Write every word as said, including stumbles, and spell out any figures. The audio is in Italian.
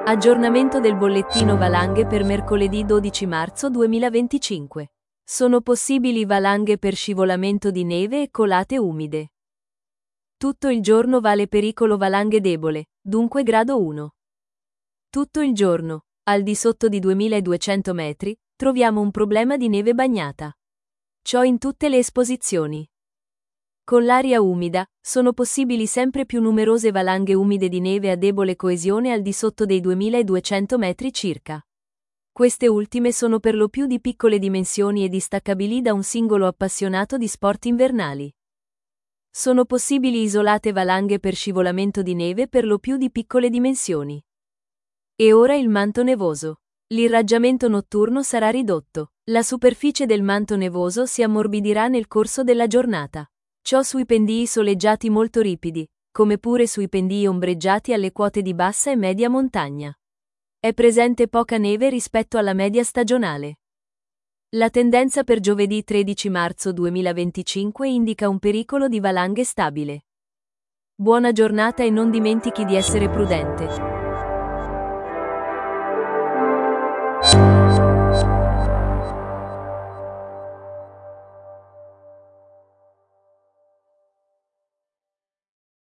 Aggiornamento del bollettino valanghe per mercoledì dodici marzo duemilaventicinque. Sono possibili valanghe per scivolamento di neve e colate umide. Tutto il giorno vale pericolo valanghe debole, dunque grado uno. Tutto il giorno, al di sotto di duemiladuecento metri, troviamo un problema di neve bagnata. Ciò in tutte le esposizioni. Con l'aria umida, sono possibili sempre più numerose valanghe umide di neve a debole coesione al di sotto dei duemiladuecento metri circa. Queste ultime sono per lo più di piccole dimensioni e distaccabili da un singolo appassionato di sport invernali. Sono possibili isolate valanghe per scivolamento di neve per lo più di piccole dimensioni. E ora il manto nevoso. L'irraggiamento notturno sarà ridotto. La superficie del manto nevoso si ammorbidirà nel corso della giornata. Ciò sui pendii soleggiati molto ripidi, come pure sui pendii ombreggiati alle quote di bassa e media montagna. È presente poca neve rispetto alla media stagionale. La tendenza per giovedì tredici marzo duemilaventicinque indica un pericolo di valanghe stabile. Buona giornata e non dimentichi di essere prudente.